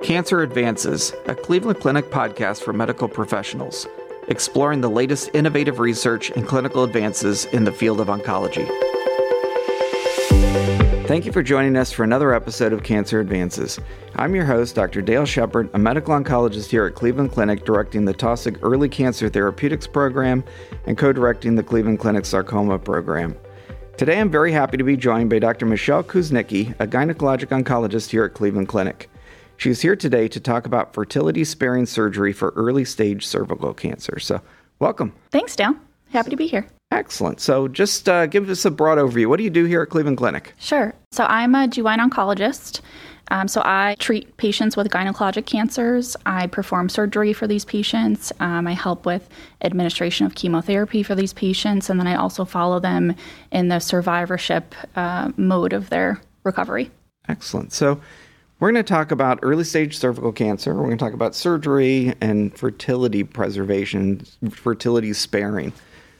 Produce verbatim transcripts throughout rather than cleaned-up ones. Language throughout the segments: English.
Cancer Advances, a Cleveland Clinic podcast for medical professionals, exploring the latest innovative research and clinical advances in the field of oncology. Thank you for joining us for another episode of Cancer Advances. I'm your host, Doctor Dale Shepard, a medical oncologist here at Cleveland Clinic, directing the Taussig Early Cancer Therapeutics Program and co-directing the Cleveland Clinic Sarcoma Program. Today, I'm very happy to be joined by Doctor Michelle Kuznicki, a gynecologic oncologist here at Cleveland Clinic. She's here today to talk about fertility-sparing surgery for early-stage cervical cancer. So, welcome. Thanks, Dale. Happy to be here. Excellent. So, just uh, give us a broad overview. What do you do here at Cleveland Clinic? Sure. So, I'm a G Y N oncologist. Um, so, I treat patients with gynecologic cancers. I perform surgery for these patients. Um, I help with administration of chemotherapy for these patients, and then I also follow them in the survivorship uh, mode of their recovery. Excellent. So, we're going to talk about early-stage cervical cancer. We're going to talk about surgery and fertility preservation, fertility sparing.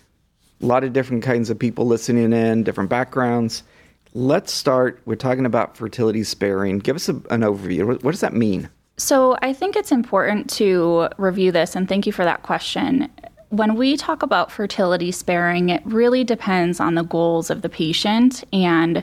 A lot of different kinds of people listening in, different backgrounds. Let's start. We're talking about fertility sparing. Give us a, an overview. What does that mean? So I think it's important to review this, and thank you for that question. When we talk about fertility sparing, it really depends on the goals of the patient. And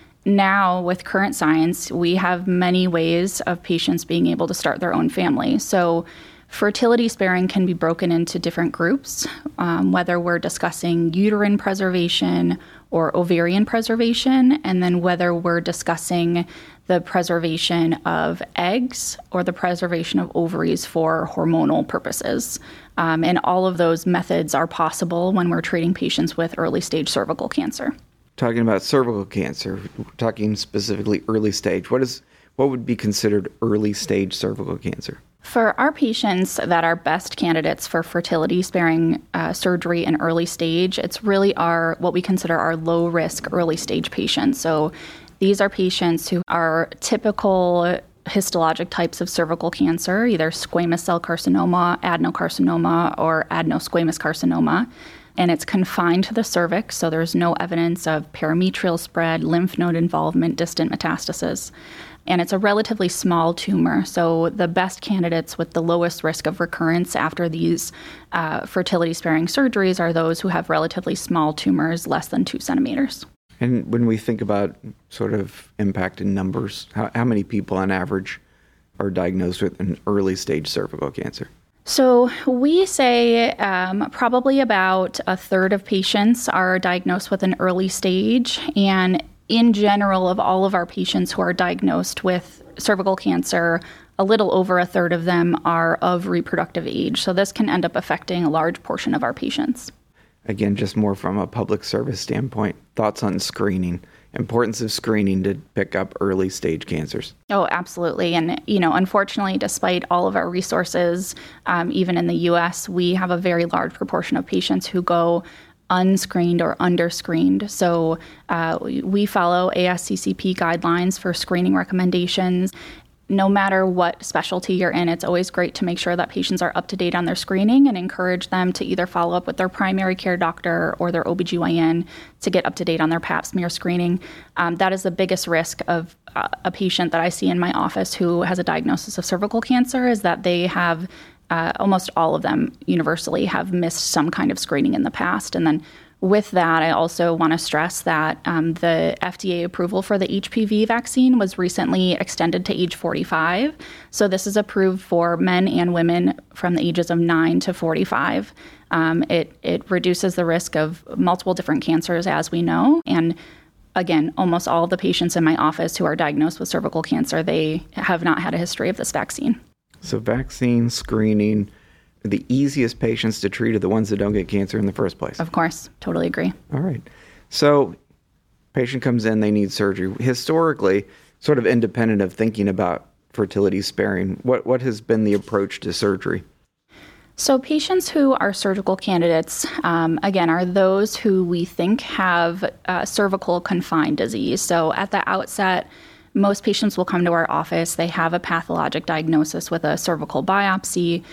now, with current science, we have many ways of patients being able to start their own family. So fertility sparing can be broken into different groups, um, whether we're discussing uterine preservation or ovarian preservation, and then whether we're discussing the preservation of eggs or the preservation of ovaries for hormonal purposes. Um, and all of those methods are possible when we're treating patients with early-stage cervical cancer. Talking about cervical cancer, we're talking specifically early stage. What is what would be considered early stage cervical cancer? For our patients that are best candidates for fertility-sparing uh, surgery in early stage, it's really our what we consider our low-risk early-stage patients. So these are patients who are typical histologic types of cervical cancer, either squamous cell carcinoma, adenocarcinoma, or adenosquamous carcinoma. And it's confined to the cervix, so there's no evidence of parametrial spread, lymph node involvement, distant metastasis. And it's a relatively small tumor, so the best candidates with the lowest risk of recurrence after these uh, fertility-sparing surgeries are those who have relatively small tumors, less than two centimeters. And when we think about sort of impact in numbers, how, how many people on average are diagnosed with an early-stage cervical cancer? So we say um, probably about a third of patients are diagnosed with an early stage. And in general, of all of our patients who are diagnosed with cervical cancer, a little over a third of them are of reproductive age. So this can end up affecting a large portion of our patients. Again, just more from a public service standpoint, thoughts on screening, importance of screening to pick up early stage cancers. Oh, absolutely. And, you know, unfortunately, despite all of our resources, um, even in the U S, we have a very large proportion of patients who go unscreened or underscreened. So uh, we follow A S C C P guidelines for screening recommendations. No matter what specialty you're in, it's always great to make sure that patients are up to date on their screening and encourage them to either follow up with their primary care doctor or their O B G Y N to get up to date on their pap smear screening. Um, that is the biggest risk of uh, a patient that I see in my office who has a diagnosis of cervical cancer, is that they have, uh, almost all of them universally have missed some kind of screening in the past. And then with that, I also want to stress that um, the F D A approval for the H P V vaccine was recently extended to age forty-five. So this is approved for men and women from the ages of nine to forty-five. Um, it, it reduces the risk of multiple different cancers, as we know. And again, almost all of the patients in my office who are diagnosed with cervical cancer, they have not had a history of this vaccine. So vaccine screening, the easiest patients to treat are the ones that don't get cancer in the first place. Of course. Totally agree. All right. So patient comes in, they need surgery. Historically, sort of independent of thinking about fertility sparing, what, what has been the approach to surgery? So patients who are surgical candidates, um, again, are those who we think have uh, cervical confined disease. So at the outset, most patients will come to our office. They have a pathologic diagnosis with a cervical biopsy.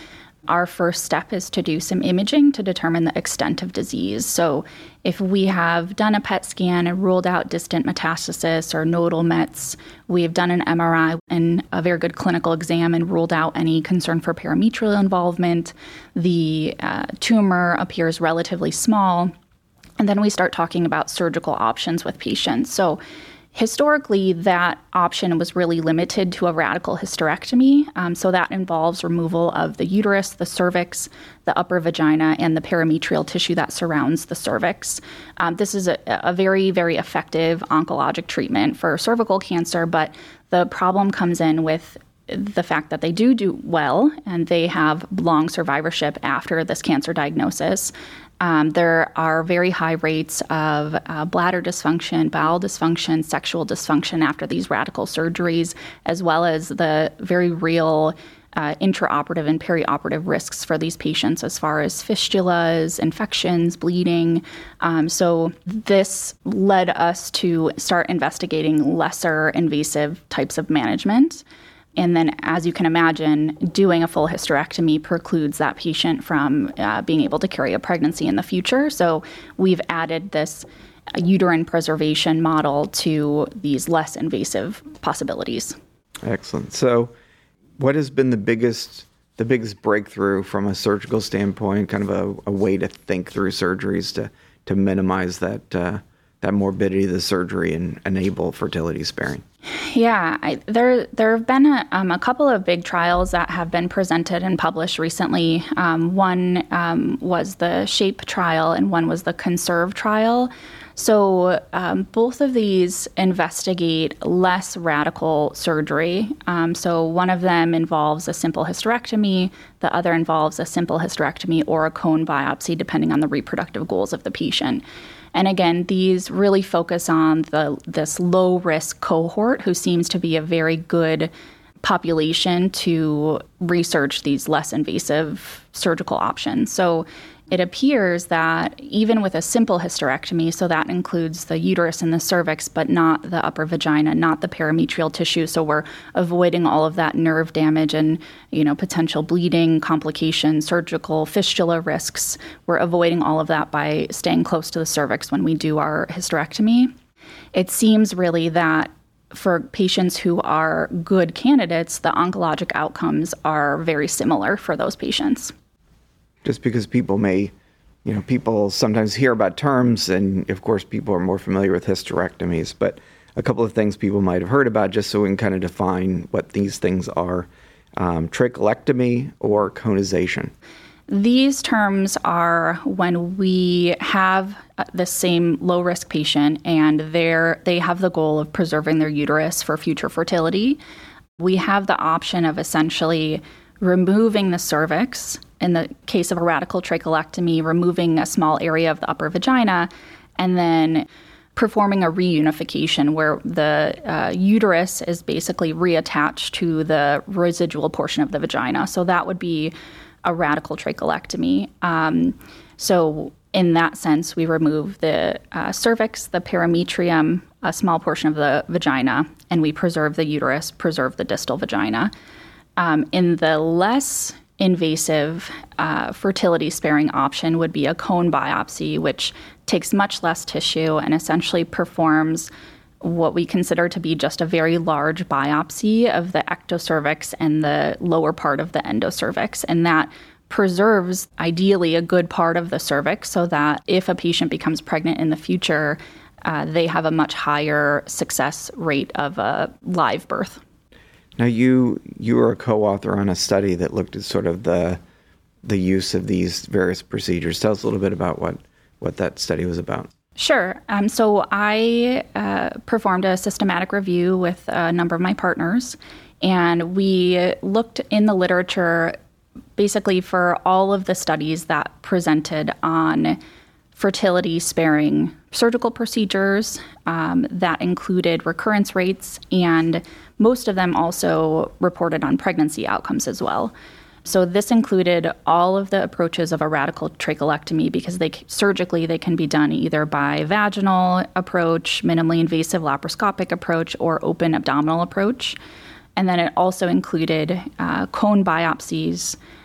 our first step is to do some imaging to determine the extent of disease. So if we have done a P E T scan and ruled out distant metastasis or nodal mets, we have done an M R I and a very good clinical exam and ruled out any concern for parametrial involvement, the uh, tumor appears relatively small, and then we start talking about surgical options with patients. So historically, that option was really limited to a radical hysterectomy. Um, so that involves removal of the uterus, the cervix, the upper vagina, and the parametrial tissue that surrounds the cervix. Um, this is a, a very, very effective oncologic treatment for cervical cancer, but the problem comes in with the fact that they do do well and they have long survivorship after this cancer diagnosis. Um, there are very high rates of uh, bladder dysfunction, bowel dysfunction, sexual dysfunction after these radical surgeries, as well as the very real uh, intraoperative and perioperative risks for these patients as far as fistulas, infections, bleeding. Um, so this led us to start investigating lesser invasive types of management. And then, as you can imagine, doing a full hysterectomy precludes that patient from uh, being able to carry a pregnancy in the future. So we've added this uterine preservation model to these less invasive possibilities. Excellent. So what has been the biggest the biggest breakthrough from a surgical standpoint, kind of a, a way to think through surgeries to, to minimize that uh, that morbidity of the surgery and enable fertility sparing? Yeah, I, there there have been a, um, a couple of big trials that have been presented and published recently. Um, one um, was the SHAPE trial and one was the CONSERVE trial. So um, both of these investigate less radical surgery. Um, so one of them involves a simple hysterectomy, the other involves a simple hysterectomy or a cone biopsy, depending on the reproductive goals of the patient. And again, these really focus on the this low-risk cohort who seems to be a very good population to research these less invasive surgical options. So it appears that even with a simple hysterectomy, so that includes the uterus and the cervix, but not the upper vagina, not the parametrial tissue. So we're avoiding all of that nerve damage and, you know, potential bleeding, complications, surgical fistula risks. We're avoiding all of that by staying close to the cervix when we do our hysterectomy. It seems really that for patients who are good candidates, the oncologic outcomes are very similar for those patients. Just because people may, you know, people sometimes hear about terms, and of course people are more familiar with hysterectomies, but a couple of things people might have heard about, just so we can kind of define what these things are. Um, trachelectomy or conization. These terms are when we have the same low-risk patient and they're, they have the goal of preserving their uterus for future fertility. We have the option of essentially removing the cervix, in the case of a radical trachelectomy, removing a small area of the upper vagina, and then performing a reunification where the uh, uterus is basically reattached to the residual portion of the vagina. So that would be a radical trachelectomy. Um, so in that sense, we remove the uh, cervix, the parametrium, a small portion of the vagina, and we preserve the uterus, preserve the distal vagina. Um, in the less invasive uh, fertility-sparing option would be a cone biopsy, which takes much less tissue and essentially performs what we consider to be just a very large biopsy of the ectocervix and the lower part of the endocervix. And that preserves, ideally, a good part of the cervix so that if a patient becomes pregnant in the future, uh, they have a much higher success rate of a live birth. Now, you you were a co-author on a study that looked at sort of the the use of these various procedures. Tell us a little bit about what, what that study was about. Sure. Um, so I uh, performed a systematic review with a number of my partners, and we looked in the literature basically for all of the studies that presented on fertility-sparing surgical procedures um, that included recurrence rates, and most of them also reported on pregnancy outcomes as well. So this included all of the approaches of a radical trachelectomy because they surgically they can be done either by vaginal approach, minimally invasive laparoscopic approach, or open abdominal approach. And then it also included uh, cone biopsies,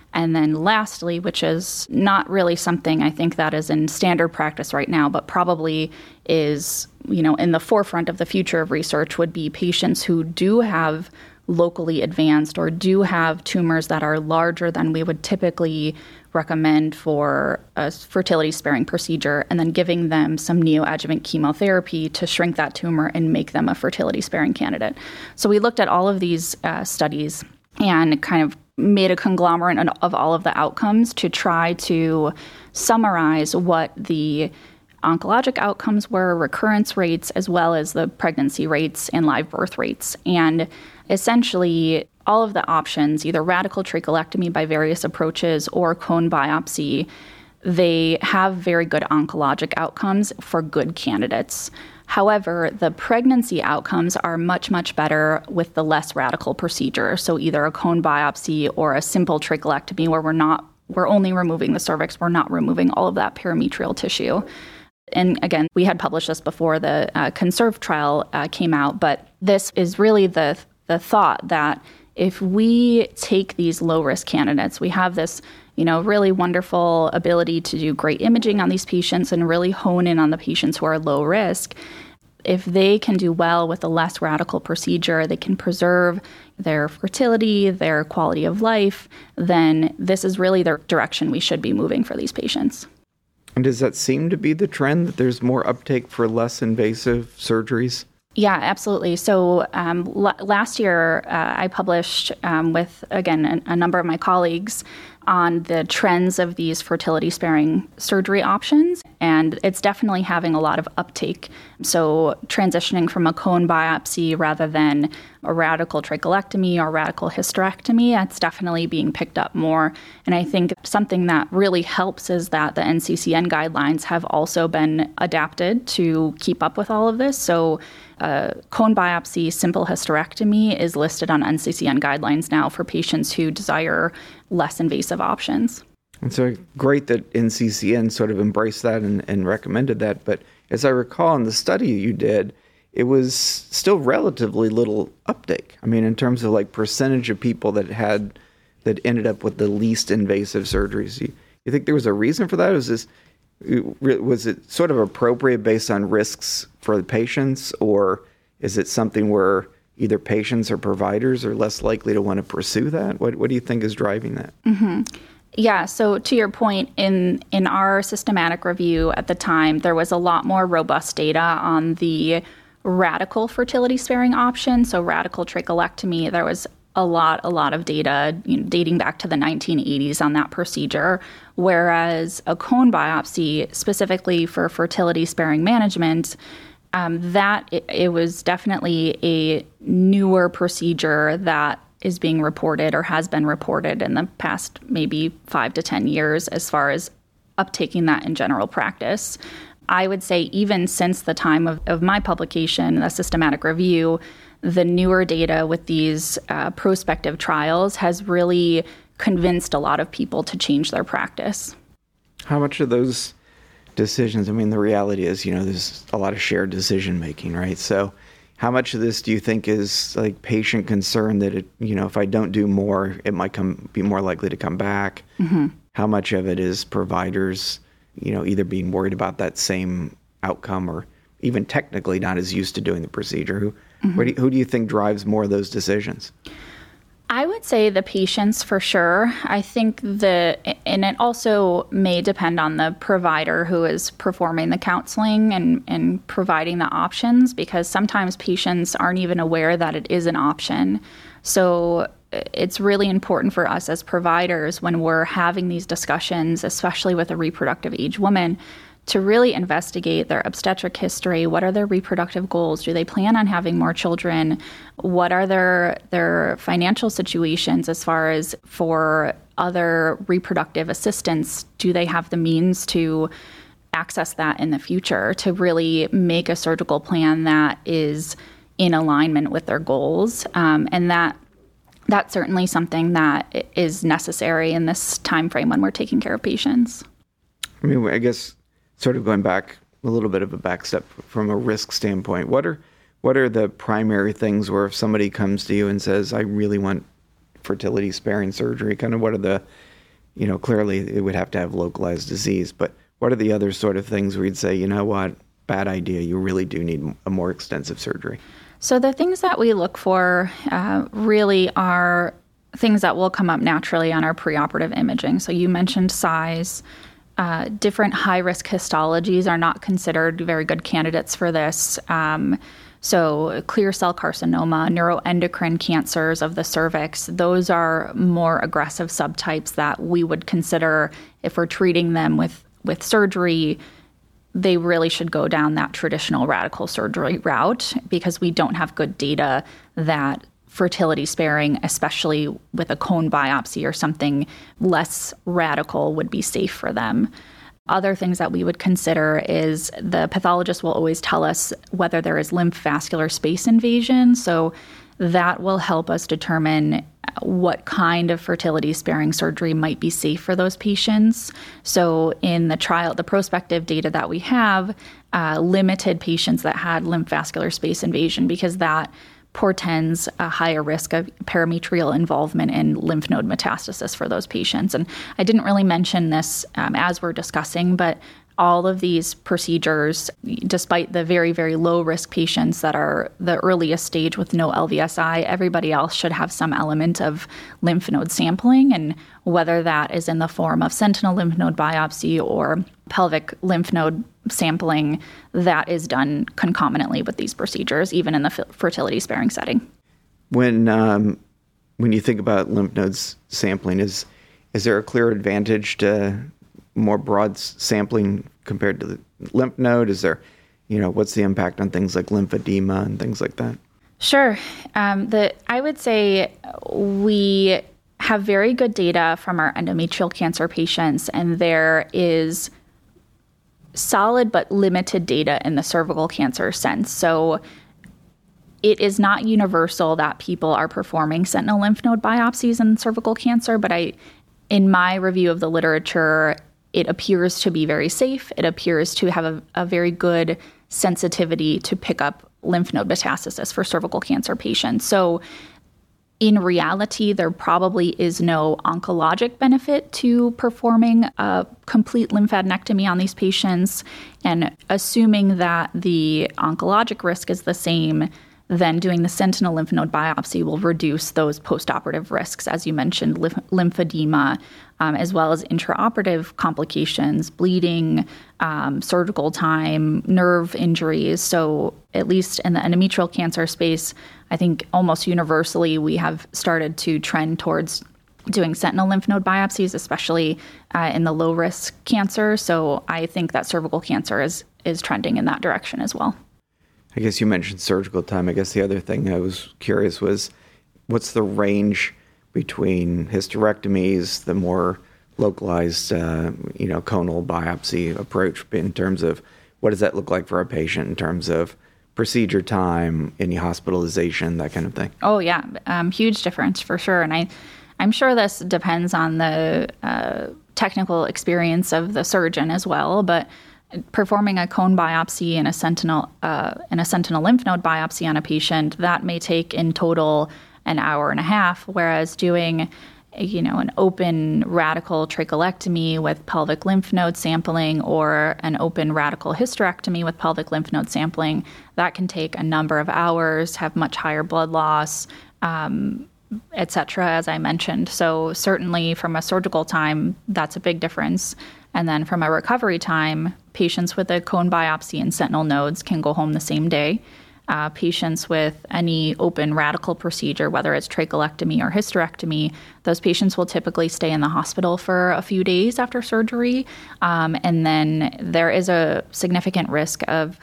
And then lastly, which is not really something I think that is in standard practice right now, but probably is, you know, in the forefront of the future of research, would be patients who do have locally advanced or do have tumors that are larger than we would typically recommend for a fertility-sparing procedure, and then giving them some neoadjuvant chemotherapy to shrink that tumor and make them a fertility-sparing candidate. So we looked at all of these uh, studies and kind of made a conglomerate of all of the outcomes to try to summarize what the oncologic outcomes were, recurrence rates, as well as the pregnancy rates and live birth rates. And essentially, all of the options, either radical trachelectomy by various approaches or cone biopsy, they have very good oncologic outcomes for good candidates. However, the pregnancy outcomes are much, much better with the less radical procedure. So either a cone biopsy or a simple trachelectomy where we're not, we're only removing the cervix, we're not removing all of that periometrial tissue. And again, we had published this before the uh, CONSERVE trial uh, came out, but this is really the the thought that if we take these low-risk candidates, we have this, you know, really wonderful ability to do great imaging on these patients and really hone in on the patients who are low risk. If they can do well with a less radical procedure, they can preserve their fertility, their quality of life, then this is really the direction we should be moving for these patients. And does that seem to be the trend, that there's more uptake for less invasive surgeries? Yeah, absolutely. So um, l- last year, uh, I published um, with, again, a, a number of my colleagues on the trends of these fertility-sparing surgery options, and it's definitely having a lot of uptake. So transitioning from a cone biopsy rather than a radical trachelectomy or radical hysterectomy, that's definitely being picked up more. And I think something that really helps is that the N C C N guidelines have also been adapted to keep up with all of this. So uh, cone biopsy, simple hysterectomy is listed on N C C N guidelines now for patients who desire less invasive options. And so great that N C C N sort of embraced that and, and recommended that. But as I recall in the study you did, it was still relatively little uptake. I mean, in terms of like percentage of people that had, that ended up with the least invasive surgeries. You, you think there was a reason for that? Was this, was it sort of appropriate based on risks for the patients, or is it something where either patients or providers are less likely to want to pursue that? What What do you think is driving that? Mm-hmm. Yeah, so to your point, in, in our systematic review at the time, there was a lot more robust data on the radical fertility-sparing option. So radical trachelectomy, there was a lot, a lot of data, you know, dating back to the nineteen eighties on that procedure, whereas a cone biopsy, specifically for fertility-sparing management, um, that it, it was definitely a newer procedure that is being reported or has been reported in the past maybe five to ten years as far as uptaking that in general practice. I would say even since the time of, of my publication, the systematic review, the newer data with these uh, prospective trials has really convinced a lot of people to change their practice. How much of those decisions, I mean, the reality is, you know, there's a lot of shared decision making, right? So how much of this do you think is like patient concern that, it, you know, if I don't do more, it might come be more likely to come back? Mm-hmm. How much of it is providers, you know, either being worried about that same outcome or even technically not as used to doing the procedure? Who, mm-hmm. where do you, who do you think drives more of those decisions? I would say the patients for sure. I think the, and it also may depend on the provider who is performing the counseling and, and providing the options, because sometimes patients aren't even aware that it is an option. So it's really important for us as providers when we're having these discussions, especially with a reproductive age woman, to really investigate their obstetric history. What are their reproductive goals? Do they plan on having more children? What are their their financial situations as far as for other reproductive assistance? Do they have the means to access that in the future, to really make a surgical plan that is in alignment with their goals? Um, and that that's certainly something that is necessary in this time frame when we're taking care of patients. I mean, I guess sort of going back a little bit of a back step from a risk standpoint, what are what are the primary things where if somebody comes to you and says, I really want fertility sparing surgery, kind of what are the you know, clearly it would have to have localized disease. But what are the other sort of things where you'd say, you know what, bad idea, you really do need a more extensive surgery? So the things that we look for uh, really are things that will come up naturally on our preoperative imaging. So you mentioned size. Uh, different high-risk histologies are not considered very good candidates for this. Um, so clear cell carcinoma, neuroendocrine cancers of the cervix, those are more aggressive subtypes that we would consider if we're treating them with, with surgery. They really should go down that traditional radical surgery route because we don't have good data that fertility sparing, especially with a cone biopsy or something less radical, would be safe for them. Other things that we would consider is the pathologist will always tell us whether there is lymph vascular space invasion. So that will help us determine what kind of fertility sparing surgery might be safe for those patients. So in the trial, the prospective data that we have uh, limited patients that had lymph vascular space invasion because that portends a higher risk of parametrial involvement in lymph node metastasis for those patients. And I didn't really mention this um, as we're discussing, but all of these procedures, despite the very, very low risk patients that are the earliest stage with no L V S I, everybody else should have some element of lymph node sampling. And whether that is in the form of sentinel lymph node biopsy or pelvic lymph node sampling, that is done concomitantly with these procedures, even in the f- fertility sparing setting. When um, when you think about lymph nodes sampling, is is there a clear advantage to more broad sampling compared to the lymph node? Is there, you know, what's the impact on things like lymphedema and things like that? Sure. Um, the I would say we have very good data from our endometrial cancer patients, and there is solid but limited data in the cervical cancer sense. So it is not universal that people are performing sentinel lymph node biopsies in cervical cancer, but I, in my review of the literature, it appears to be very safe. It appears to have a, a very good sensitivity to pick up lymph node metastasis for cervical cancer patients. So in reality, there probably is no oncologic benefit to performing a complete lymphadenectomy on these patients. And assuming that the oncologic risk is the same, then doing the sentinel lymph node biopsy will reduce those postoperative risks, as you mentioned, lymph- lymphedema, um, as well as intraoperative complications, bleeding, um, surgical time, nerve injuries. So at least in the endometrial cancer space, I think almost universally we have started to trend towards doing sentinel lymph node biopsies, especially uh, in the low-risk cancer. So I think that cervical cancer is is trending in that direction as well. I guess you mentioned surgical time. I guess the other thing I was curious was, what's the range between hysterectomies, the more localized, uh, you know, conal biopsy approach, in terms of what does that look like for a patient in terms of procedure time, any hospitalization, that kind of thing? Oh yeah, um, huge difference for sure. And I, I'm sure this depends on the uh, technical experience of the surgeon as well, but performing a cone biopsy and a sentinel uh, and a sentinel lymph node biopsy on a patient, that may take in total an hour and a half, whereas doing, you know, an open radical trachelectomy with pelvic lymph node sampling or an open radical hysterectomy with pelvic lymph node sampling, that can take a number of hours, have much higher blood loss, um, et cetera, as I mentioned. So certainly from a surgical time, that's a big difference. And then from a recovery time, patients with a cone biopsy and sentinel nodes can go home the same day. Uh, patients with any open radical procedure, whether it's trachelectomy or hysterectomy, those patients will typically stay in the hospital for a few days after surgery. Um, and then there is a significant risk of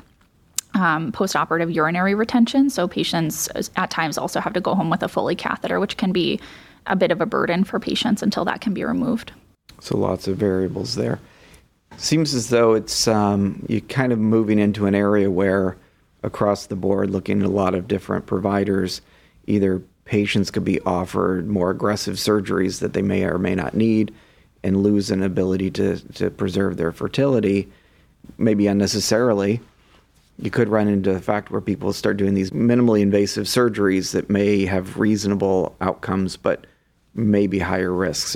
um, postoperative urinary retention. So patients at times also have to go home with a Foley catheter, which can be a bit of a burden for patients until that can be removed. So lots of variables there. Seems as though it's um, you're kind of moving into an area where across the board, looking at a lot of different providers, either patients could be offered more aggressive surgeries that they may or may not need and lose an ability to, to preserve their fertility, maybe unnecessarily. You could run into the fact where people start doing these minimally invasive surgeries that may have reasonable outcomes, but may be higher risk. So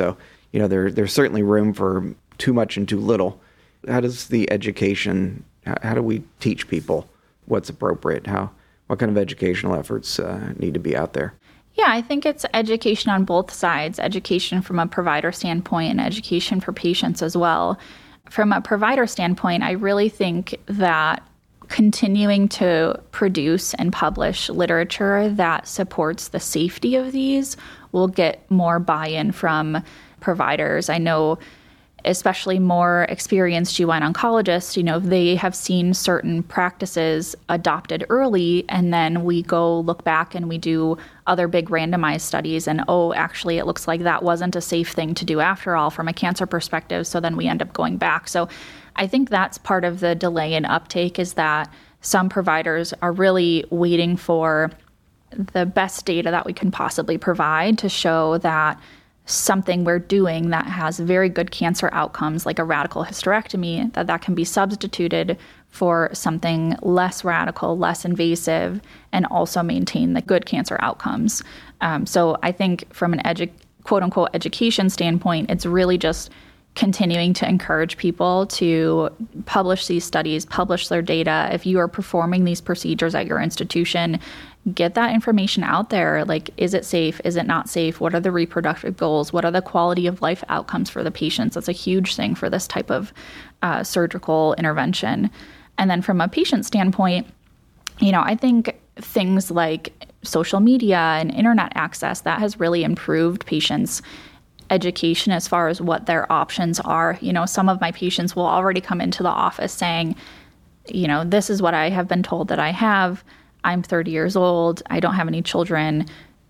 you know, there there's certainly room for too much and too little. How does the education, how, how do we teach people what's appropriate? How, what kind of educational efforts uh, need to be out there? Yeah, I think it's education on both sides, education from a provider standpoint and education for patients as well. From a provider standpoint, I really think that continuing to produce and publish literature that supports the safety of these will get more buy-in from providers. I know especially more experienced G Y N oncologists, you know, they have seen certain practices adopted early, and then we go look back and we do other big randomized studies, and oh, actually it looks like that wasn't a safe thing to do after all from a cancer perspective, so then we end up going back. So I think that's part of the delay in uptake, is that some providers are really waiting for the best data that we can possibly provide to show that something we're doing that has very good cancer outcomes, like a radical hysterectomy, that that can be substituted for something less radical, less invasive, and also maintain the good cancer outcomes. Um, so I think from an edu- quote-unquote education standpoint, it's really just continuing to encourage people to publish these studies, publish their data. If you are performing these procedures at your institution, get that information out there. Like, is it safe? Is it not safe? What are the reproductive goals? What are the quality of life outcomes for the patients? That's a huge thing for this type of uh, surgical intervention. And then from a patient standpoint, you know, I think things like social media and internet access, that has really improved patients' education as far as what their options are. You know, some of my patients will already come into the office saying, you know, this is what I have been told that I have. I'm thirty years old. I don't have any children.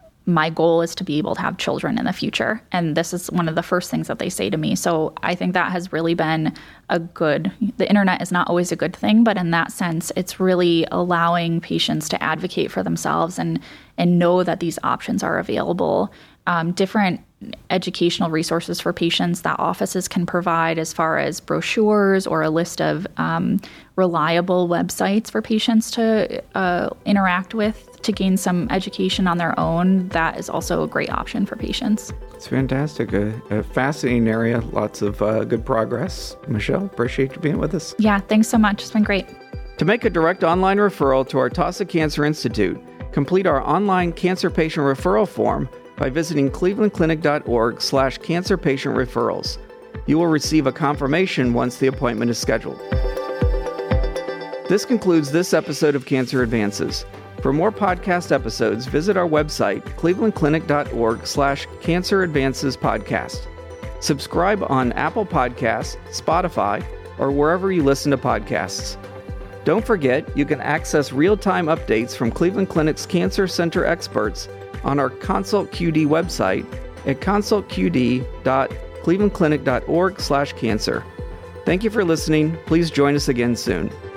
My goal is to be able to have children in the future. And this is one of the first things that they say to me. So I think that has really been a good, the internet is not always a good thing, but in that sense, it's really allowing patients to advocate for themselves and, and know that these options are available. Um, different educational resources for patients that offices can provide, as far as brochures or a list of um, reliable websites for patients to uh, interact with to gain some education on their own. That is also a great option for patients. It's fantastic. A, a fascinating area. Lots of uh, good progress. Michelle, appreciate you being with us. Yeah, thanks so much. It's been great. To make a direct online referral to our Taussig Cancer Institute, complete our online cancer patient referral form by visiting clevelandclinic.org slash cancer patient referrals. You will receive a confirmation once the appointment is scheduled. This concludes this episode of Cancer Advances. For more podcast episodes, visit our website, clevelandclinic.org slash cancer advances podcast. Subscribe on Apple Podcasts, Spotify, or wherever you listen to podcasts. Don't forget, you can access real-time updates from Cleveland Clinic's Cancer Center experts on our Consult Q D website at consultqd.clevelandclinic.org slash cancer. Thank you for listening. Please join us again soon.